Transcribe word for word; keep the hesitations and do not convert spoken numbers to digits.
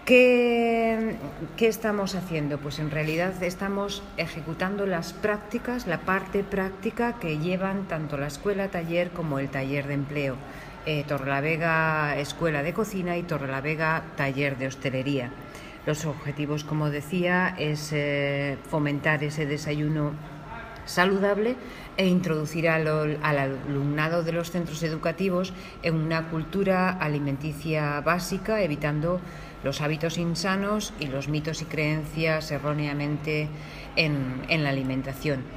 ¿Qué, ¿Qué estamos haciendo? Pues en realidad estamos ejecutando las prácticas, la parte práctica que llevan tanto la escuela taller como el taller de empleo. Eh, Torrelavega Escuela de Cocina y Torrelavega Taller de Hostelería. Los objetivos, como decía, es eh, fomentar ese desayuno saludable e introducir al, al alumnado de los centros educativos en una cultura alimenticia básica, evitando los hábitos insanos y los mitos y creencias erróneamente en, en la alimentación.